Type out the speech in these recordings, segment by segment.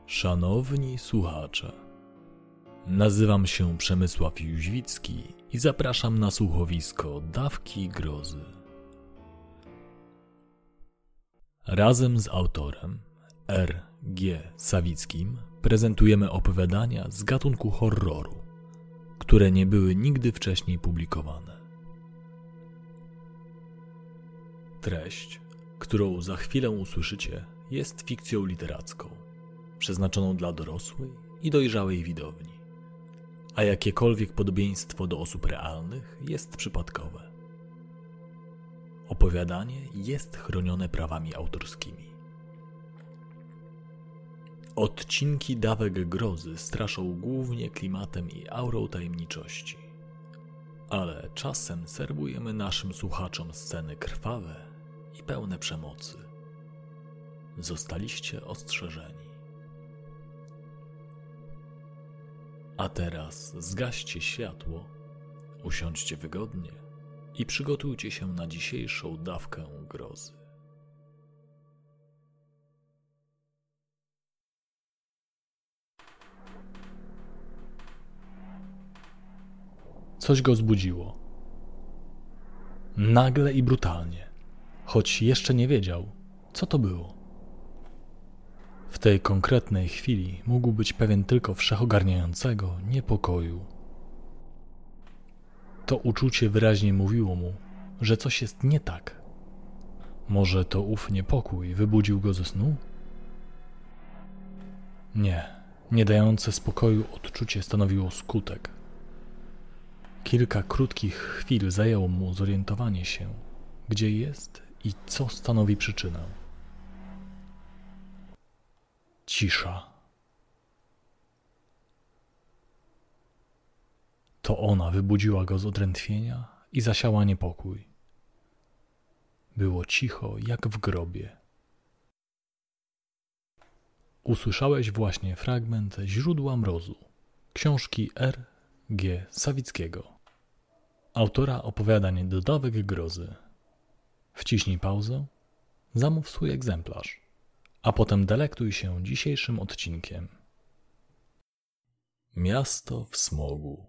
Szanowni słuchacze, nazywam się Przemysław Jóźwicki i zapraszam na słuchowisko Dawki Grozy. Razem z autorem R.G. Sawickim prezentujemy opowiadania z gatunku horroru, które nie były nigdy wcześniej publikowane. Treść, którą za chwilę usłyszycie, jest fikcją literacką, przeznaczoną dla dorosłej i dojrzałej widowni, a jakiekolwiek podobieństwo do osób realnych jest przypadkowe. Opowiadanie jest chronione prawami autorskimi. Odcinki Dawek Grozy straszą głównie klimatem i aurą tajemniczości, ale czasem serwujemy naszym słuchaczom sceny krwawe i pełne przemocy. Zostaliście ostrzeżeni. A teraz zgaście światło, usiądźcie wygodnie i przygotujcie się na dzisiejszą dawkę grozy. Coś go zbudziło. Nagle i brutalnie, choć jeszcze nie wiedział, co to było. W tej konkretnej chwili mógł być pewien tylko wszechogarniającego niepokoju. To uczucie wyraźnie mówiło mu, że coś jest nie tak. Może to ów niepokój wybudził go ze snu? Nie dające spokoju odczucie stanowiło skutek. Kilka krótkich chwil zajęło mu zorientowanie się, gdzie jest i co stanowi przyczynę. Cisza. To ona wybudziła go z odrętwienia i zasiała niepokój. Było cicho jak w grobie. Usłyszałeś właśnie fragment Źródła mrozu, książki R.G. Sawickiego, autora opowiadań do Dawek Grozy. Wciśnij pauzę, zamów swój egzemplarz, a potem delektuj się dzisiejszym odcinkiem. Miasto w smogu.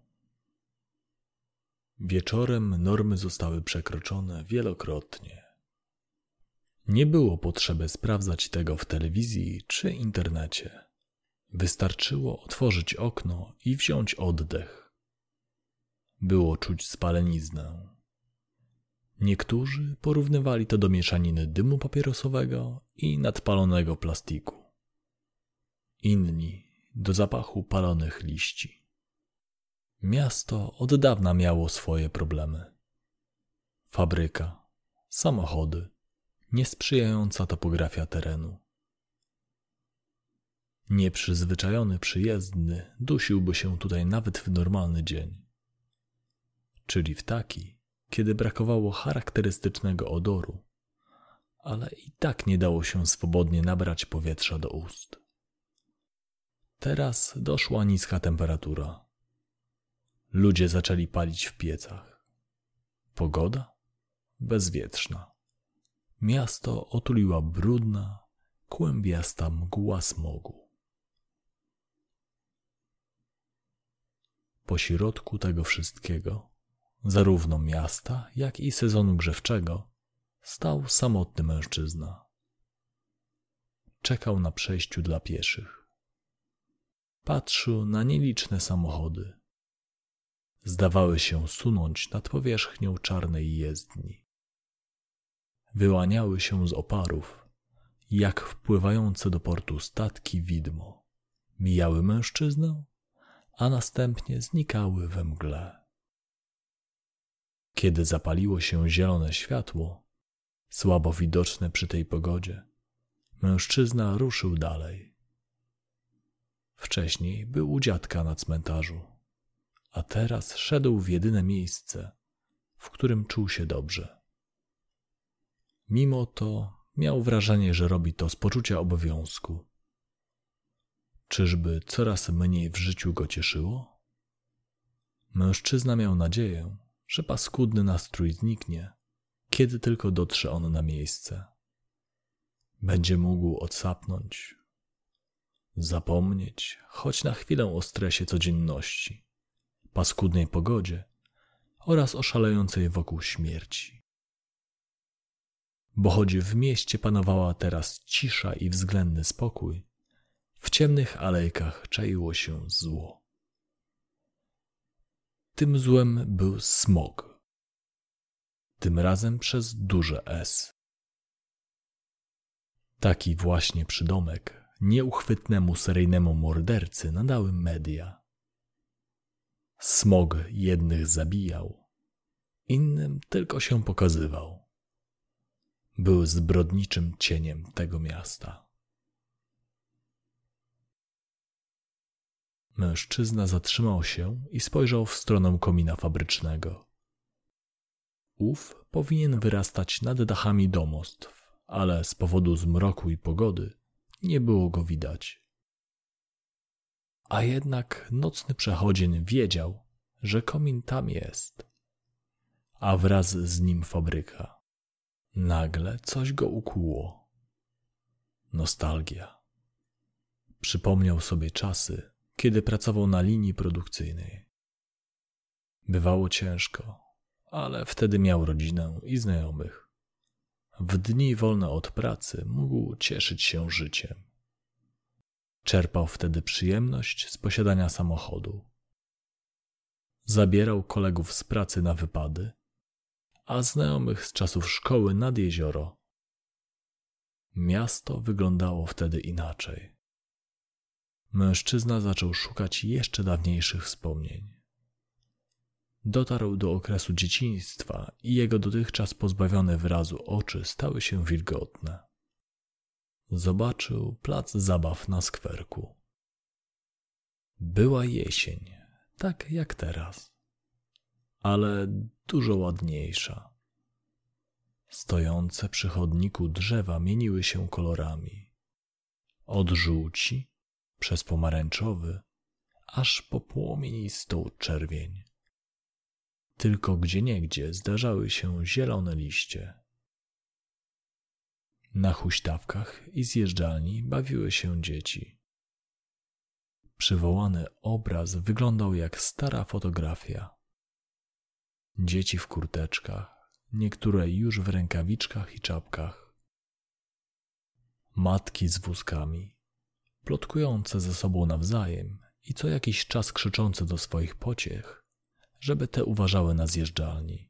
Wieczorem normy zostały przekroczone wielokrotnie. Nie było potrzeby sprawdzać tego w telewizji czy internecie. Wystarczyło otworzyć okno i wziąć oddech. Było czuć spaleniznę. Niektórzy porównywali to do mieszaniny dymu papierosowego i nadpalonego plastiku. Inni do zapachu palonych liści. Miasto od dawna miało swoje problemy. Fabryka, samochody, niesprzyjająca topografia terenu. Nieprzyzwyczajony przyjezdny dusiłby się tutaj nawet w normalny dzień. Czyli w taki, kiedy brakowało charakterystycznego odoru, ale i tak nie dało się swobodnie nabrać powietrza do ust. Teraz doszła niska temperatura. Ludzie zaczęli palić w piecach. Pogoda? Bezwietrzna. Miasto otuliła brudna, kłębiasta mgła smogu. Pośrodku tego wszystkiego, zarówno miasta, jak i sezonu grzewczego, stał samotny mężczyzna. Czekał na przejściu dla pieszych. Patrzył na nieliczne samochody. Zdawały się sunąć nad powierzchnią czarnej jezdni. Wyłaniały się z oparów, jak wpływające do portu statki widmo. Mijały mężczyznę, a następnie znikały we mgle. Kiedy zapaliło się zielone światło, słabo widoczne przy tej pogodzie, mężczyzna ruszył dalej. Wcześniej był u dziadka na cmentarzu, a teraz szedł w jedyne miejsce, w którym czuł się dobrze. Mimo to miał wrażenie, że robi to z poczucia obowiązku. Czyżby coraz mniej w życiu go cieszyło? Mężczyzna miał nadzieję, że paskudny nastrój zniknie, kiedy tylko dotrze on na miejsce. Będzie mógł odsapnąć. zapomnieć choć na chwilę o stresie codzienności, paskudnej pogodzie oraz o szalejącej wokół śmierci. Bo choć w mieście panowała teraz cisza i względny spokój, w ciemnych alejkach czaiło się zło. Tym złem był smog. Tym razem przez duże S. Taki właśnie przydomek nieuchwytnemu seryjnemu mordercy nadały media. Smog jednych zabijał, innym tylko się pokazywał. Był zbrodniczym cieniem tego miasta. Mężczyzna zatrzymał się i spojrzał w stronę komina fabrycznego. Ów powinien wyrastać nad dachami domostw, ale z powodu zmroku i pogody nie było go widać. A jednak nocny przechodzień wiedział, że komin tam jest, a wraz z nim fabryka. Nagle coś go ukuło. Nostalgia. Przypomniał sobie czasy, kiedy pracował na linii produkcyjnej. Bywało ciężko, ale wtedy miał rodzinę i znajomych. W dni wolne od pracy mógł cieszyć się życiem. Czerpał wtedy przyjemność z posiadania samochodu. Zabierał kolegów z pracy na wypady, a znajomych z czasów szkoły nad jezioro. Miasto wyglądało wtedy inaczej. Mężczyzna zaczął szukać jeszcze dawniejszych wspomnień. Dotarł do okresu dzieciństwa i jego dotychczas pozbawione wyrazu oczy stały się wilgotne. Zobaczył plac zabaw na skwerku. Była jesień, tak jak teraz, ale dużo ładniejsza. Stojące przy chodniku drzewa mieniły się kolorami. Od żółci, przez pomarańczowy, aż po płomienistą czerwień. Tylko gdzieniegdzie zdarzały się zielone liście. Na huśtawkach i zjeżdżalni bawiły się dzieci. Przywołany obraz wyglądał jak stara fotografia. Dzieci w kurteczkach, niektóre już w rękawiczkach i czapkach. Matki z wózkami, plotkujące ze sobą nawzajem i co jakiś czas krzyczące do swoich pociech, żeby te uważały na zjeżdżalni.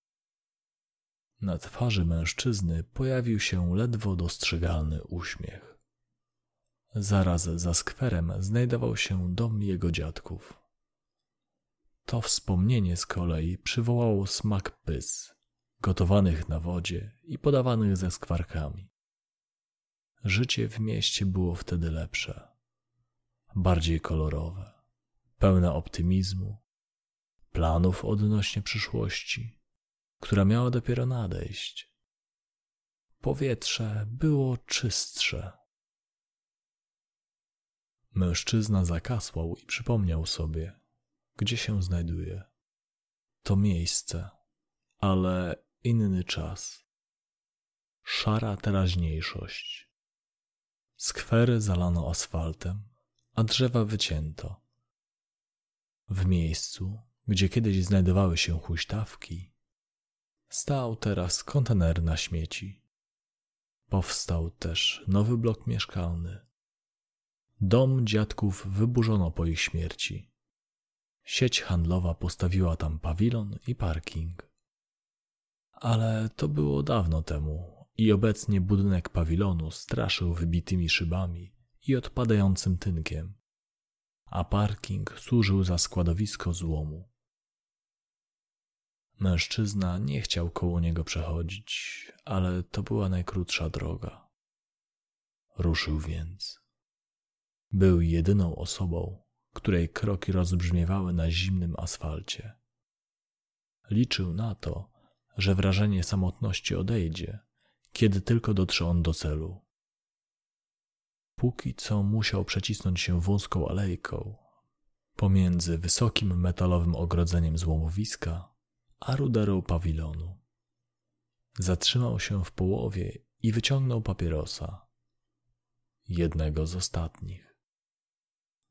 Na twarzy mężczyzny pojawił się ledwo dostrzegalny uśmiech. Zaraz za skwerem znajdował się dom jego dziadków. To wspomnienie z kolei przywołało smak pys, gotowanych na wodzie i podawanych ze skwarkami. Życie w mieście było wtedy lepsze, bardziej kolorowe, pełne optymizmu, planów odnośnie przyszłości, która miała dopiero nadejść. Powietrze było czystsze. Mężczyzna zakasłał i przypomniał sobie, gdzie się znajduje. To miejsce, ale inny czas. Szara teraźniejszość. Skwery zalano asfaltem, a drzewa wycięto. W miejscu, gdzie kiedyś znajdowały się huśtawki, stał teraz kontener na śmieci. Powstał też nowy blok mieszkalny. Dom dziadków wyburzono po ich śmierci. Sieć handlowa postawiła tam pawilon i parking. Ale to było dawno temu i obecnie budynek pawilonu straszył wybitymi szybami i odpadającym tynkiem, a parking służył za składowisko złomu. Mężczyzna nie chciał koło niego przechodzić, ale to była najkrótsza droga. Ruszył więc. Był jedyną osobą, której kroki rozbrzmiewały na zimnym asfalcie. Liczył na to, że wrażenie samotności odejdzie, kiedy tylko dotrze on do celu. Póki co musiał przecisnąć się wąską alejką pomiędzy wysokim metalowym ogrodzeniem złomowiska a ruderą pawilonu. Zatrzymał się w połowie i wyciągnął papierosa. Jednego z ostatnich.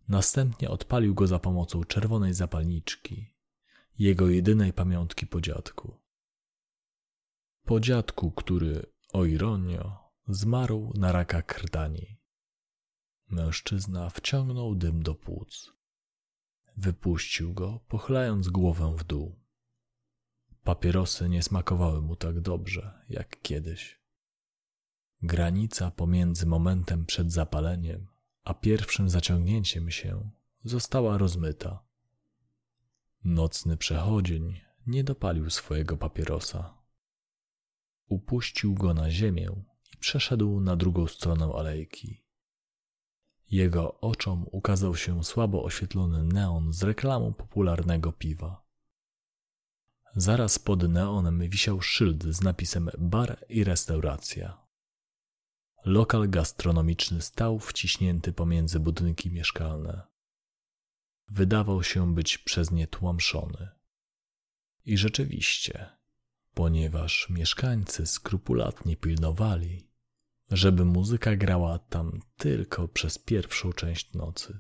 Następnie odpalił go za pomocą czerwonej zapalniczki, jego jedynej pamiątki po dziadku. Po dziadku, który, o ironio, zmarł na raka krtani. Mężczyzna wciągnął dym do płuc. Wypuścił go, pochylając głowę w dół. Papierosy nie smakowały mu tak dobrze, jak kiedyś. Granica pomiędzy momentem przed zapaleniem a pierwszym zaciągnięciem się została rozmyta. Nocny przechodzień nie dopalił swojego papierosa. Upuścił go na ziemię i przeszedł na drugą stronę alejki. Jego oczom ukazał się słabo oświetlony neon z reklamą popularnego piwa. Zaraz pod neonem wisiał szyld z napisem bar i restauracja. Lokal gastronomiczny stał wciśnięty pomiędzy budynki mieszkalne. Wydawał się być przez nie tłamszony. I rzeczywiście, ponieważ mieszkańcy skrupulatnie pilnowali, żeby muzyka grała tam tylko przez pierwszą część nocy.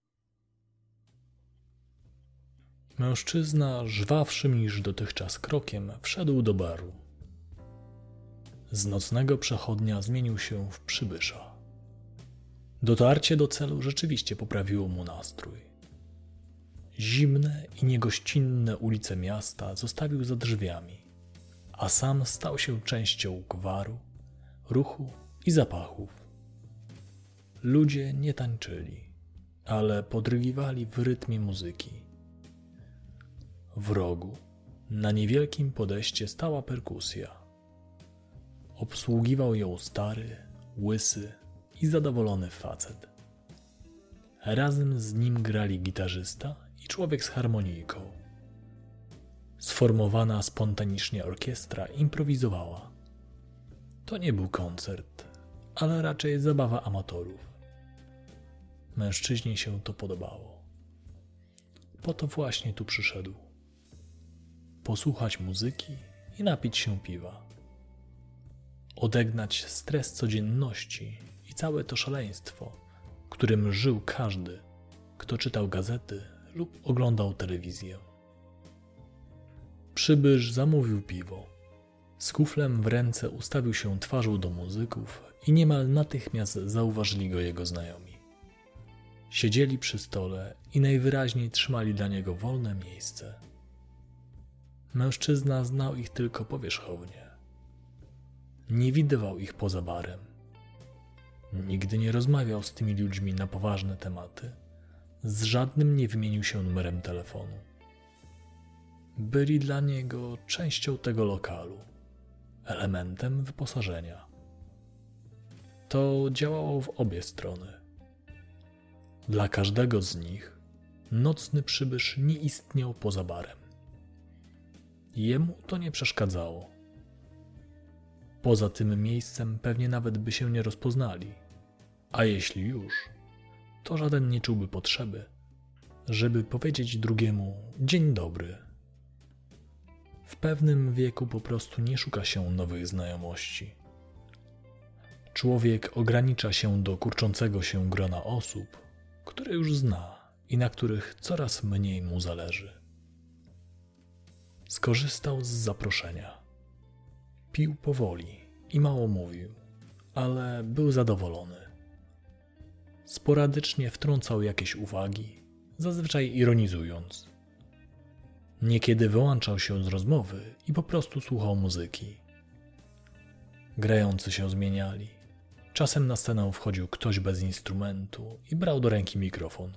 Mężczyzna żwawszym niż dotychczas krokiem wszedł do baru. Z nocnego przechodnia zmienił się w przybysza. Dotarcie do celu rzeczywiście poprawiło mu nastrój. Zimne i niegościnne ulice miasta zostawił za drzwiami, a sam stał się częścią gwaru, ruchu i zapachów. Ludzie nie tańczyli, ale podrygiwali w rytmie muzyki. W rogu, na niewielkim podejście stała perkusja. Obsługiwał ją stary, łysy i zadowolony facet. Razem z nim grali gitarzysta i człowiek z harmonijką. Sformowana spontanicznie orkiestra improwizowała. To nie był koncert, ale raczej zabawa amatorów. Mężczyźnie się to podobało. Po to właśnie tu przyszedł. Posłuchać muzyki i napić się piwa. Odegnać stres codzienności i całe to szaleństwo, którym żył każdy, kto czytał gazety lub oglądał telewizję. Przybysz zamówił piwo. Z kuflem w ręce ustawił się twarzą do muzyków i niemal natychmiast zauważyli go jego znajomi. Siedzieli przy stole i najwyraźniej trzymali dla niego wolne miejsce. Mężczyzna znał ich tylko powierzchownie. Nie widywał ich poza barem. Nigdy nie rozmawiał z tymi ludźmi na poważne tematy. Z żadnym nie wymienił się numerem telefonu. Byli dla niego częścią tego lokalu, elementem wyposażenia. To działało w obie strony. Dla każdego z nich nocny przybysz nie istniał poza barem. Jemu to nie przeszkadzało. Poza tym miejscem pewnie nawet by się nie rozpoznali, a jeśli już, to żaden nie czułby potrzeby, żeby powiedzieć drugiemu dzień dobry. W pewnym wieku po prostu nie szuka się nowych znajomości. Człowiek ogranicza się do kurczącego się grona osób, które już zna i na których coraz mniej mu zależy. Skorzystał z zaproszenia. Pił powoli i mało mówił, ale był zadowolony. Sporadycznie wtrącał jakieś uwagi, zazwyczaj ironizując. Niekiedy wyłączał się z rozmowy i po prostu słuchał muzyki. Grający się zmieniali. Czasem na scenę wchodził ktoś bez instrumentu i brał do ręki mikrofon.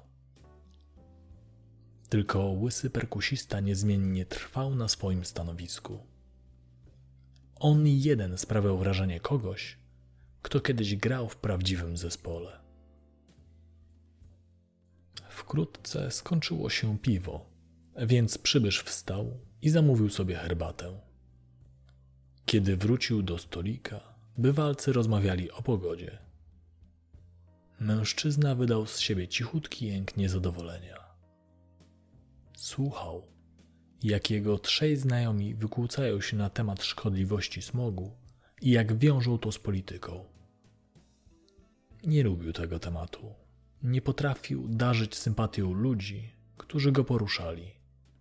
Tylko łysy perkusista niezmiennie trwał na swoim stanowisku. On jeden sprawiał wrażenie kogoś, kto kiedyś grał w prawdziwym zespole. Wkrótce skończyło się piwo, więc przybysz wstał i zamówił sobie herbatę. Kiedy wrócił do stolika, bywalcy rozmawiali o pogodzie. Mężczyzna wydał z siebie cichutki jęk niezadowolenia. Słuchał, jak jego trzej znajomi wykłócają się na temat szkodliwości smogu i jak wiążą to z polityką. Nie lubił tego tematu, nie potrafił darzyć sympatią ludzi, którzy go poruszali.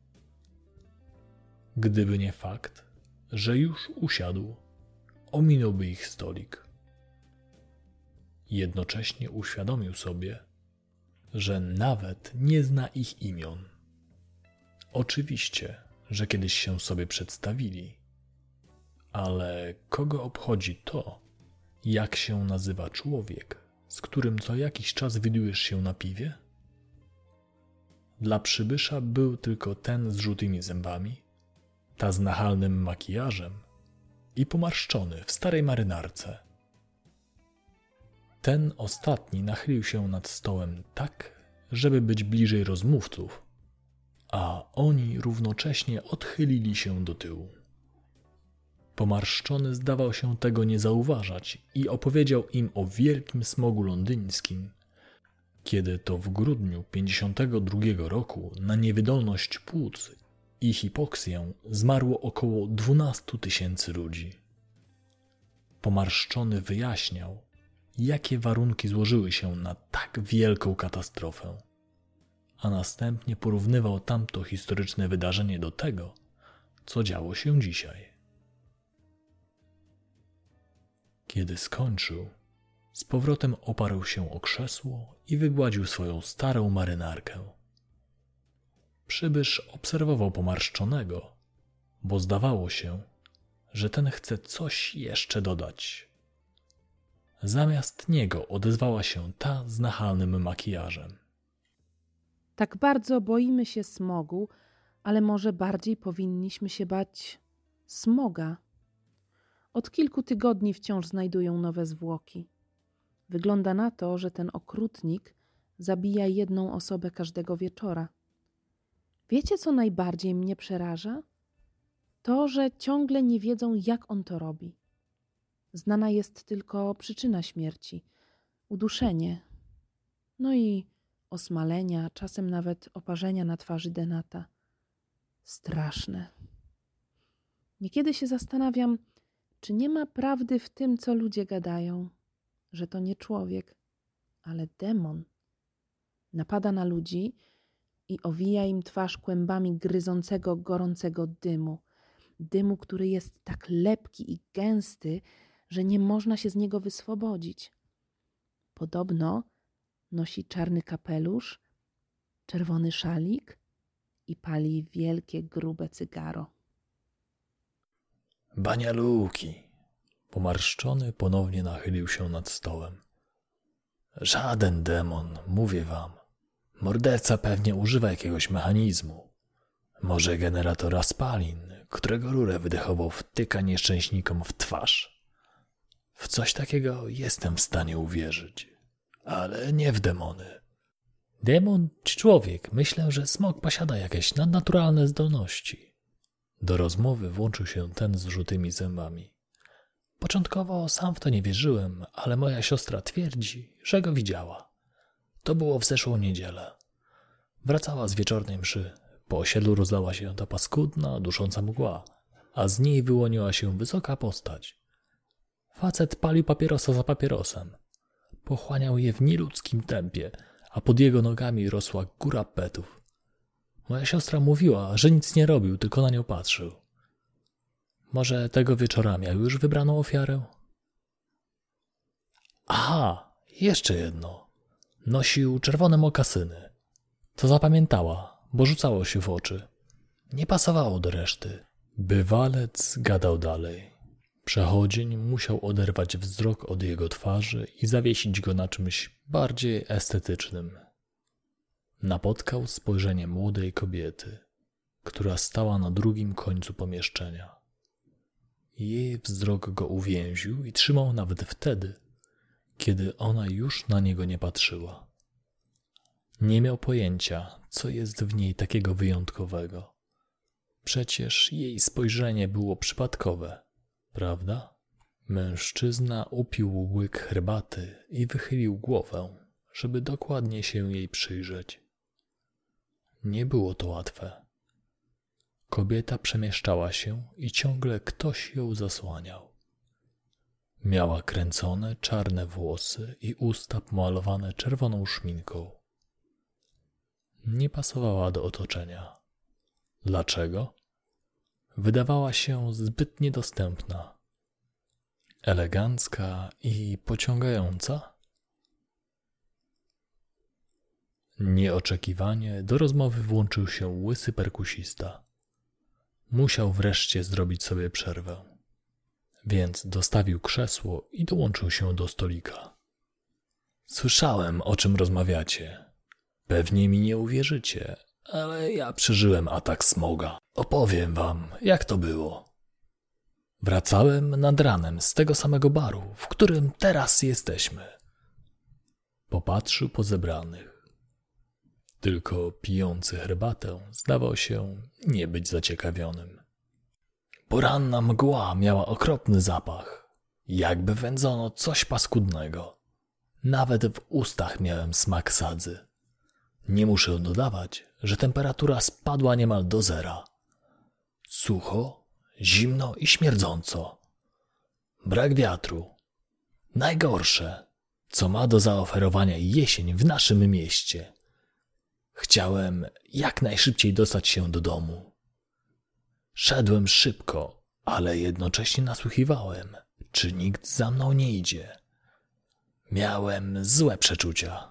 Gdyby nie fakt, że już usiadł, ominąłby ich stolik. Jednocześnie uświadomił sobie, że nawet nie zna ich imion. Oczywiście, że kiedyś się sobie przedstawili, ale kogo obchodzi to, jak się nazywa człowiek, z którym co jakiś czas widujesz się na piwie? Dla przybysza był tylko ten z żółtymi zębami, ta z nachalnym makijażem i pomarszczony w starej marynarce. Ten ostatni nachylił się nad stołem tak, żeby być bliżej rozmówców, a oni równocześnie odchylili się do tyłu. Pomarszczony zdawał się tego nie zauważać i opowiedział im o wielkim smogu londyńskim, kiedy to w grudniu 1952 roku na niewydolność płuc i hipoksję zmarło około 12 000 ludzi. Pomarszczony wyjaśniał, jakie warunki złożyły się na tak wielką katastrofę, a następnie porównywał tamto historyczne wydarzenie do tego, co działo się dzisiaj. Kiedy skończył, z powrotem oparł się o krzesło i wygładził swoją starą marynarkę. Przybysz obserwował pomarszczonego, bo zdawało się, że ten chce coś jeszcze dodać. Zamiast niego odezwała się ta z nachalnym makijażem. Tak bardzo boimy się smogu, ale może bardziej powinniśmy się bać smoga. Od kilku tygodni wciąż znajdują nowe zwłoki. Wygląda na to, że ten okrutnik zabija jedną osobę każdego wieczora. Wiecie, co najbardziej mnie przeraża? To, że ciągle nie wiedzą, jak on to robi. Znana jest tylko przyczyna śmierci – uduszenie. No i osmalenia, czasem nawet oparzenia na twarzy Denata. Straszne. Niekiedy się zastanawiam, czy nie ma prawdy w tym, co ludzie gadają, że to nie człowiek, ale demon. Napada na ludzi i owija im twarz kłębami gryzącego, gorącego dymu. Dymu, który jest tak lepki i gęsty, że nie można się z niego wyswobodzić. Podobno nosi czarny kapelusz, czerwony szalik i pali wielkie, grube cygaro. Banialuki! Pomarszczony ponownie nachylił się nad stołem. Żaden demon, mówię wam. Morderca pewnie używa jakiegoś mechanizmu. Może generatora spalin, którego rurę wydechował wtyka nieszczęśnikom w twarz. W coś takiego jestem w stanie uwierzyć, ale nie w demony. Demon czy człowiek? Myślę, że smok posiada jakieś nadnaturalne zdolności. Do rozmowy włączył się ten z żółtymi zębami. Początkowo sam w to nie wierzyłem, ale moja siostra twierdzi, że go widziała. To było w zeszłą niedzielę. Wracała z wieczornej mszy. Po osiedlu rozlała się ta paskudna, dusząca mgła, a z niej wyłoniła się wysoka postać. Facet palił papierosa za papierosem. Pochłaniał je w nieludzkim tempie, a pod jego nogami rosła góra petów. Moja siostra mówiła, że nic nie robił, tylko na nią patrzył. Może tego wieczora miał już wybraną ofiarę? Aha, jeszcze jedno. Nosił czerwone mokasyny. To zapamiętała, bo rzucało się w oczy. Nie pasowało do reszty. Bywalec gadał dalej. Przechodzień musiał oderwać wzrok od jego twarzy i zawiesić go na czymś bardziej estetycznym. Napotkał spojrzenie młodej kobiety, która stała na drugim końcu pomieszczenia. Jej wzrok go uwięził i trzymał nawet wtedy, kiedy ona już na niego nie patrzyła. Nie miał pojęcia, co jest w niej takiego wyjątkowego. Przecież jej spojrzenie było przypadkowe, prawda? Mężczyzna upił łyk herbaty i wychylił głowę, żeby dokładnie się jej przyjrzeć. Nie było to łatwe. Kobieta przemieszczała się i ciągle ktoś ją zasłaniał. Miała kręcone, czarne włosy i usta pomalowane czerwoną szminką. Nie pasowała do otoczenia. Dlaczego? Wydawała się zbyt niedostępna, elegancka i pociągająca. Nieoczekiwanie do rozmowy włączył się łysy perkusista. Musiał wreszcie zrobić sobie przerwę, więc dostawił krzesło i dołączył się do stolika. Słyszałem, o czym rozmawiacie. Pewnie mi nie uwierzycie, ale ja przeżyłem atak smoga. Opowiem wam, jak to było. Wracałem nad ranem z tego samego baru, w którym teraz jesteśmy. Popatrzył po zebranych. Tylko pijący herbatę zdawał się nie być zaciekawionym. Poranna mgła miała okropny zapach, jakby wędzono coś paskudnego. Nawet w ustach miałem smak sadzy. Nie muszę dodawać, że temperatura spadła niemal do zera. Sucho, zimno i śmierdząco. Brak wiatru. Najgorsze, co ma do zaoferowania jesień w naszym mieście. Chciałem jak najszybciej dostać się do domu. Szedłem szybko, ale jednocześnie nasłuchiwałem, czy nikt za mną nie idzie. Miałem złe przeczucia.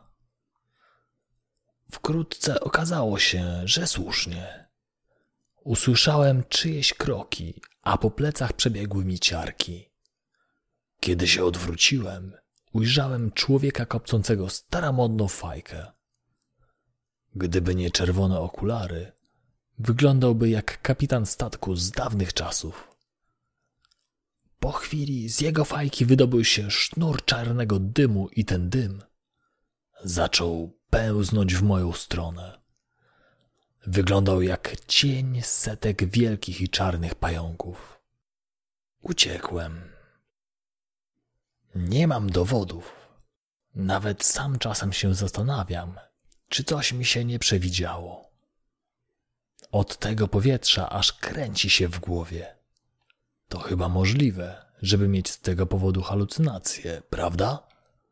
Wkrótce okazało się, że słusznie. Usłyszałem czyjeś kroki, a po plecach przebiegły mi ciarki. Kiedy się odwróciłem, ujrzałem człowieka kopcącego staromodną fajkę. Gdyby nie czerwone okulary, wyglądałby jak kapitan statku z dawnych czasów. Po chwili z jego fajki wydobył się sznur czarnego dymu i ten dym zaczął pełznąć w moją stronę. Wyglądał jak cień setek wielkich i czarnych pająków. Uciekłem. Nie mam dowodów. Nawet sam czasem się zastanawiam, czy coś mi się nie przewidziało. Od tego powietrza aż kręci się w głowie. To chyba możliwe, żeby mieć z tego powodu halucynacje, prawda?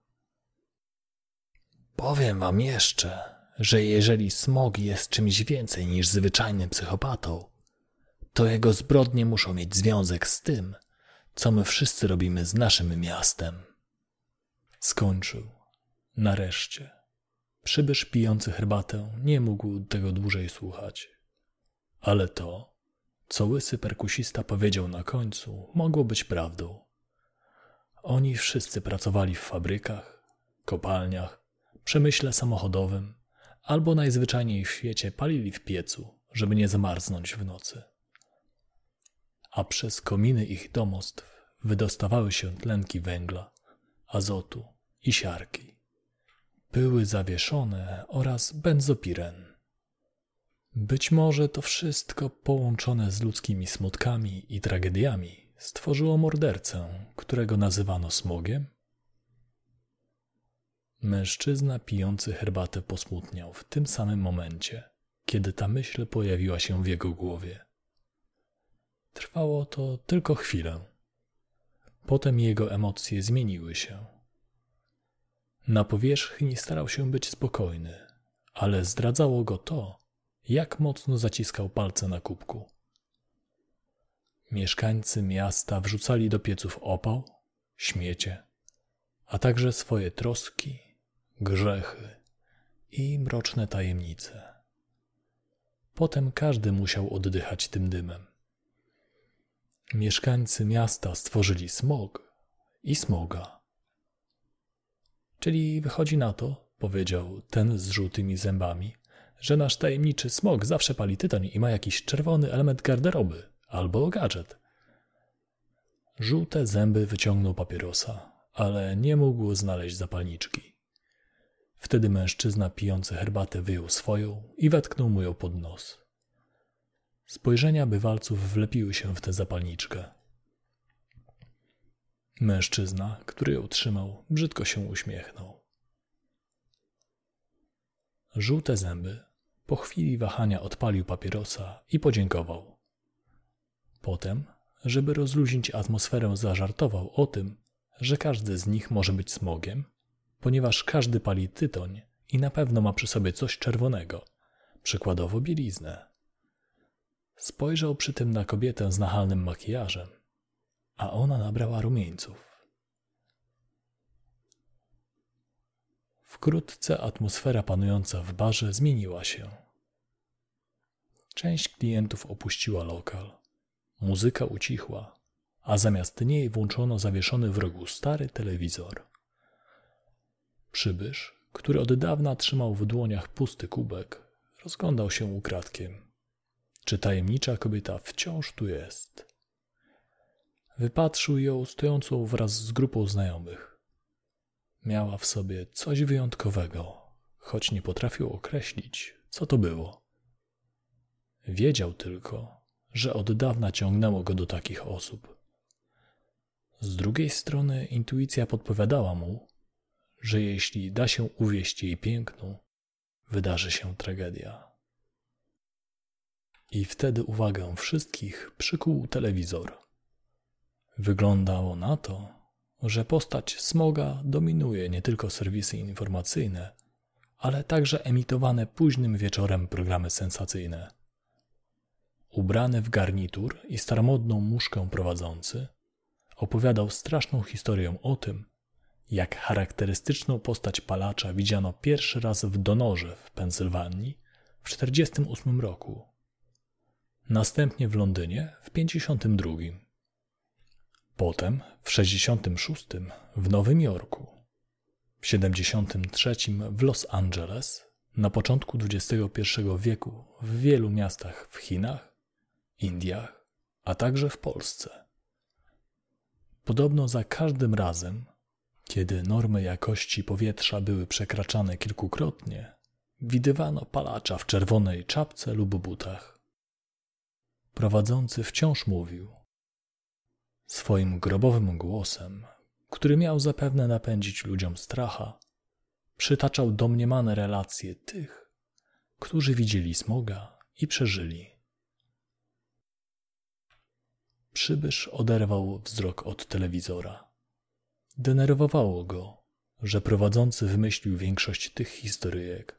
Powiem wam jeszcze, że jeżeli smog jest czymś więcej niż zwyczajnym psychopatą, to jego zbrodnie muszą mieć związek z tym, co my wszyscy robimy z naszym miastem. Skończył. Nareszcie. Przybysz pijący herbatę nie mógł tego dłużej słuchać. Ale to, co łysy perkusista powiedział na końcu, mogło być prawdą. Oni wszyscy pracowali w fabrykach, kopalniach, przemyśle samochodowym, albo najzwyczajniej w świecie palili w piecu, żeby nie zamarznąć w nocy. A przez kominy ich domostw wydostawały się tlenki węgla, azotu i siarki. Pyły zawieszone oraz benzopiren. Być może to wszystko połączone z ludzkimi smutkami i tragediami stworzyło mordercę, którego nazywano smogiem? Mężczyzna pijący herbatę posmutniał w tym samym momencie, kiedy ta myśl pojawiła się w jego głowie. Trwało to tylko chwilę. Potem jego emocje zmieniły się. Na powierzchni starał się być spokojny, ale zdradzało go to, jak mocno zaciskał palce na kubku. Mieszkańcy miasta wrzucali do pieców opał, śmiecie, a także swoje troski, grzechy i mroczne tajemnice. Potem każdy musiał oddychać tym dymem. Mieszkańcy miasta stworzyli smog i smoga. Czyli wychodzi na to, powiedział ten z żółtymi zębami, że nasz tajemniczy smog zawsze pali tytoń i ma jakiś czerwony element garderoby albo gadżet. Żółte zęby wyciągnął papierosa, ale nie mógł znaleźć zapalniczki. Wtedy mężczyzna pijący herbatę wyjął swoją i wetknął mu ją pod nos. Spojrzenia bywalców wlepiły się w tę zapalniczkę. Mężczyzna, który ją trzymał, brzydko się uśmiechnął. Żółte zęby po chwili wahania odpalił papierosa i podziękował. Potem, żeby rozluźnić atmosferę, zażartował o tym, że każdy z nich może być smogiem, ponieważ każdy pali tytoń i na pewno ma przy sobie coś czerwonego, przykładowo bieliznę. Spojrzał przy tym na kobietę z nachalnym makijażem, a ona nabrała rumieńców. Wkrótce atmosfera panująca w barze zmieniła się. Część klientów opuściła lokal. Muzyka ucichła, a zamiast niej włączono zawieszony w rogu stary telewizor. Przybysz, który od dawna trzymał w dłoniach pusty kubek, rozglądał się ukradkiem. Czy tajemnicza kobieta wciąż tu jest? Wypatrzył ją stojącą wraz z grupą znajomych. Miała w sobie coś wyjątkowego, choć nie potrafił określić, co to było. Wiedział tylko, że od dawna ciągnęło go do takich osób. Z drugiej strony intuicja podpowiadała mu, że jeśli da się uwieść jej pięknu, wydarzy się tragedia. I wtedy uwagę wszystkich przykuł telewizor. Wyglądało na to, że postać Smoga dominuje nie tylko serwisy informacyjne, ale także emitowane późnym wieczorem programy sensacyjne. Ubrany w garnitur i staromodną muszkę prowadzący, opowiadał straszną historię o tym, jak charakterystyczną postać palacza widziano pierwszy raz w Donorze w Pensylwanii w 1948 roku, następnie w Londynie w 1952, potem w 1966 w Nowym Jorku, w 1973 w Los Angeles, na początku XXI wieku w wielu miastach w Chinach, Indiach, a także w Polsce. Podobno za każdym razem, kiedy normy jakości powietrza były przekraczane kilkukrotnie, widywano palacza w czerwonej czapce lub butach. Prowadzący wciąż mówił. Swoim grobowym głosem, który miał zapewne napędzić ludziom stracha, przytaczał domniemane relacje tych, którzy widzieli Smoga i przeżyli. Przybysz oderwał wzrok od telewizora. Denerwowało go, że prowadzący wymyślił większość tych historyjek.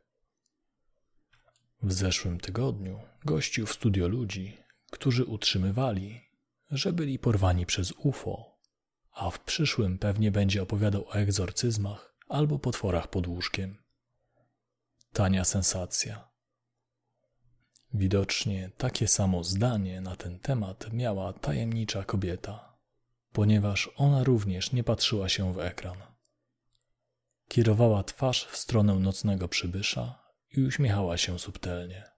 W zeszłym tygodniu gościł w studio ludzi, którzy utrzymywali, że byli porwani przez UFO, a w przyszłym pewnie będzie opowiadał o egzorcyzmach albo potworach pod łóżkiem. Tania sensacja. Widocznie takie samo zdanie na ten temat miała tajemnicza kobieta, ponieważ ona również nie patrzyła się w ekran. Kierowała twarz w stronę nocnego przybysza i uśmiechała się subtelnie.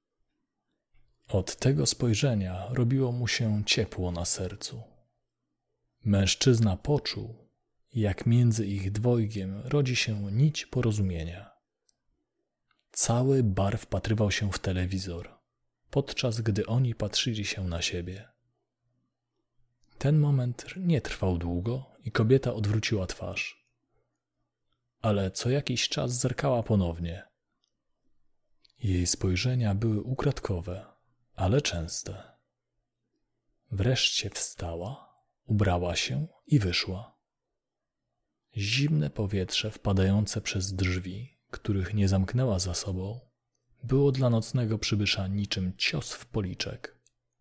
Od tego spojrzenia robiło mu się ciepło na sercu. Mężczyzna poczuł, jak między ich dwojgiem rodzi się nić porozumienia. Cały bar wpatrywał się w telewizor, podczas gdy oni patrzyli się na siebie. Ten moment nie trwał długo i kobieta odwróciła twarz. Ale co jakiś czas zerkała ponownie. Jej spojrzenia były ukradkowe, ale częste. Wreszcie wstała, ubrała się i wyszła. Zimne powietrze wpadające przez drzwi, których nie zamknęła za sobą, było dla nocnego przybysza niczym cios w policzek.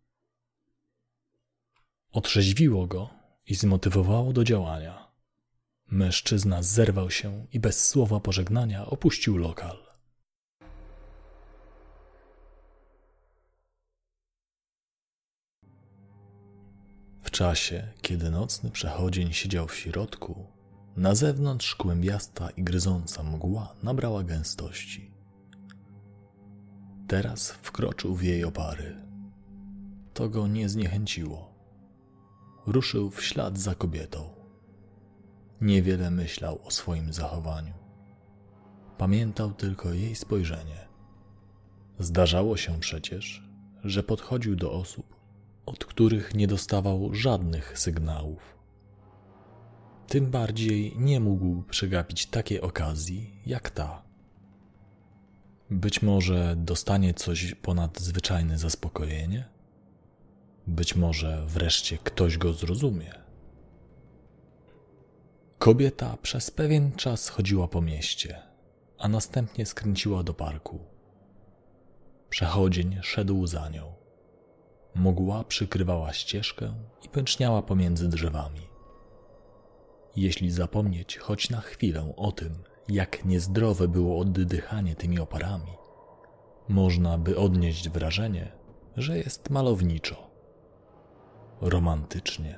Otrzeźwiło go i zmotywowało do działania. Mężczyzna zerwał się i bez słowa pożegnania opuścił lokal. W czasie, kiedy nocny przechodzień siedział w środku, na zewnątrz kłębiasta i gryząca mgła nabrała gęstości. Teraz wkroczył w jej opary. To go nie zniechęciło. Ruszył w ślad za kobietą. Niewiele myślał o swoim zachowaniu. Pamiętał tylko jej spojrzenie. Zdarzało się przecież, że podchodził do osób, od których nie dostawał żadnych sygnałów. Tym bardziej nie mógł przegapić takiej okazji jak ta. Być może dostanie coś ponad zwyczajne zaspokojenie? Być może wreszcie ktoś go zrozumie. Kobieta przez pewien czas chodziła po mieście, a następnie skręciła do parku. Przechodzień szedł za nią. Mgła przykrywała ścieżkę i pęczniała pomiędzy drzewami. Jeśli zapomnieć choć na chwilę o tym, jak niezdrowe było oddychanie tymi oparami, można by odnieść wrażenie, że jest malowniczo, romantycznie.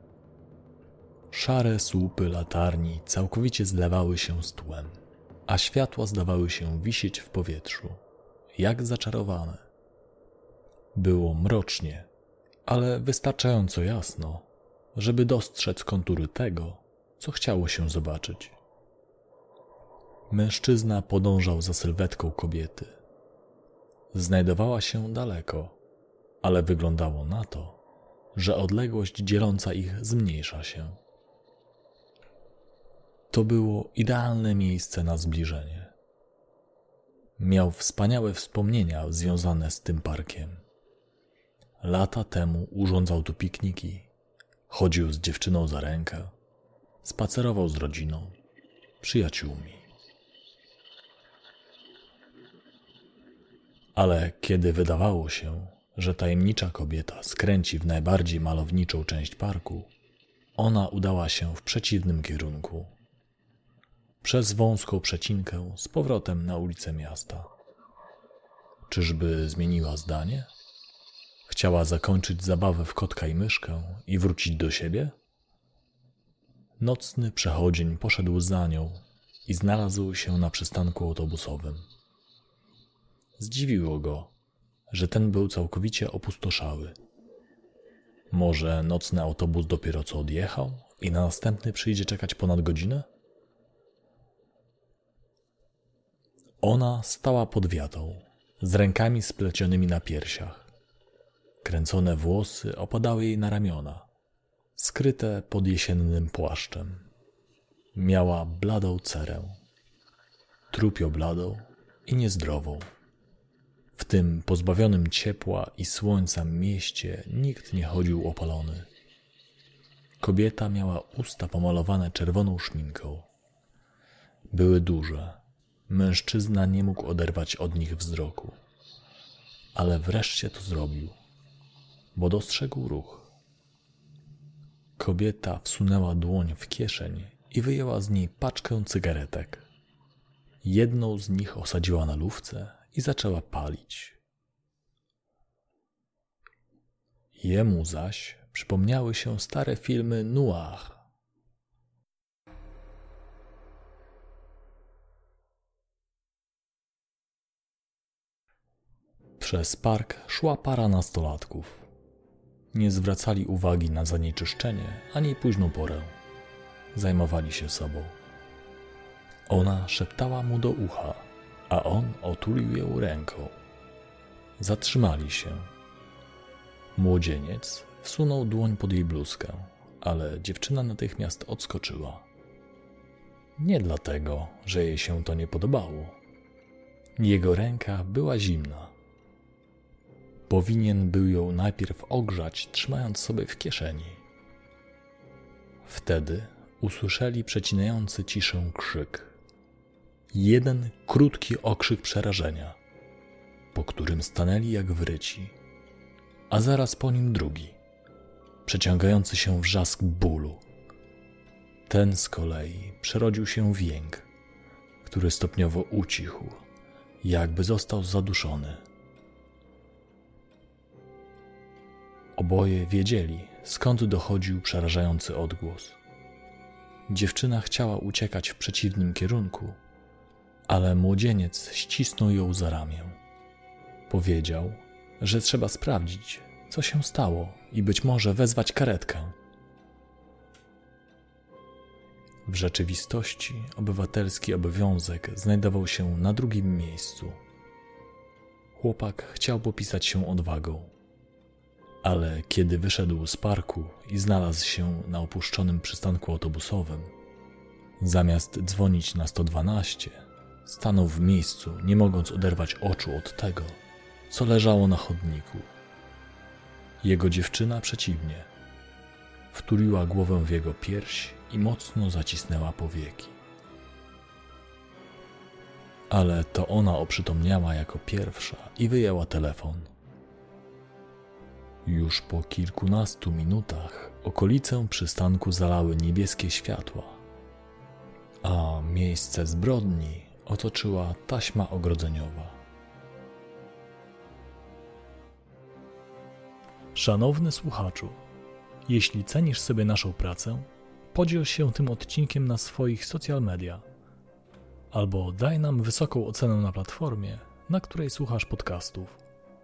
Szare słupy latarni całkowicie zlewały się z tłem, a światła zdawały się wisieć w powietrzu, jak zaczarowane. Było mrocznie, ale wystarczająco jasno, żeby dostrzec kontury tego, co chciało się zobaczyć. Mężczyzna podążał za sylwetką kobiety. Znajdowała się daleko, ale wyglądało na to, że odległość dzieląca ich zmniejsza się. To było idealne miejsce na zbliżenie. Miał wspaniałe wspomnienia związane z tym parkiem. Lata temu urządzał tu pikniki, chodził z dziewczyną za rękę, spacerował z rodziną, przyjaciółmi. Ale kiedy wydawało się, że tajemnicza kobieta skręci w najbardziej malowniczą część parku, ona udała się w przeciwnym kierunku. Przez wąską przecinkę z powrotem na ulicę miasta. Czyżby zmieniła zdanie? Chciała zakończyć zabawę w kotka i myszkę i wrócić do siebie? Nocny przechodzień poszedł za nią i znalazł się na przystanku autobusowym. Zdziwiło go, że ten był całkowicie opustoszały. Może nocny autobus dopiero co odjechał i na następny przyjdzie czekać ponad godzinę? Ona stała pod wiatą, z rękami splecionymi na piersiach. Kręcone włosy opadały jej na ramiona, skryte pod jesiennym płaszczem. Miała bladą cerę, trupio bladą i niezdrową. W tym pozbawionym ciepła i słońca mieście nikt nie chodził opalony. Kobieta miała usta pomalowane czerwoną szminką. Były duże. Mężczyzna nie mógł oderwać od nich wzroku. Ale wreszcie to zrobił, bo dostrzegł ruch. Kobieta wsunęła dłoń w kieszeń i wyjęła z niej paczkę cygaretek. Jedną z nich osadziła na lufce i zaczęła palić. Jemu zaś przypomniały się stare filmy noir. Przez park szła para nastolatków. Nie zwracali uwagi na zanieczyszczenie ani późną porę. Zajmowali się sobą. Ona szeptała mu do ucha, a on otulił ją ręką. Zatrzymali się. Młodzieniec wsunął dłoń pod jej bluzkę, ale dziewczyna natychmiast odskoczyła. Nie dlatego, że jej się to nie podobało. Jego ręka była zimna. Powinien był ją najpierw ogrzać, trzymając sobie w kieszeni. Wtedy usłyszeli przecinający ciszę krzyk. Jeden krótki okrzyk przerażenia, po którym stanęli jak wryci, a zaraz po nim drugi, przeciągający się wrzask bólu. Ten z kolei przerodził się w jęk, który stopniowo ucichł, jakby został zaduszony. Oboje wiedzieli, skąd dochodził przerażający odgłos. Dziewczyna chciała uciekać w przeciwnym kierunku, ale młodzieniec ścisnął ją za ramię. Powiedział, że trzeba sprawdzić, co się stało i być może wezwać karetkę. W rzeczywistości obywatelski obowiązek znajdował się na drugim miejscu. Chłopak chciał popisać się odwagą, ale kiedy wyszedł z parku i znalazł się na opuszczonym przystanku autobusowym, zamiast dzwonić na 112, stanął w miejscu, nie mogąc oderwać oczu od tego, co leżało na chodniku. Jego dziewczyna przeciwnie. wtuliła głowę w jego pierś i mocno zacisnęła powieki. Ale to ona oprzytomniała jako pierwsza i wyjęła telefon. Już po kilkunastu minutach okolicę przystanku zalały niebieskie światła, a miejsce zbrodni otoczyła taśma ogrodzeniowa. Szanowny słuchaczu, jeśli cenisz sobie naszą pracę, podziel się tym odcinkiem na swoich social media albo daj nam wysoką ocenę na platformie, na której słuchasz podcastów.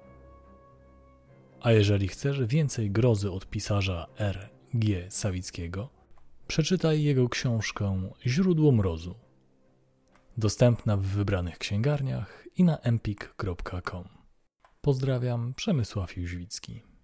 A jeżeli chcesz więcej grozy od pisarza R.G. Sawickiego, przeczytaj jego książkę Źródło mrozu, dostępna w wybranych księgarniach i na empik.com. Pozdrawiam, Przemysław Jóźwicki.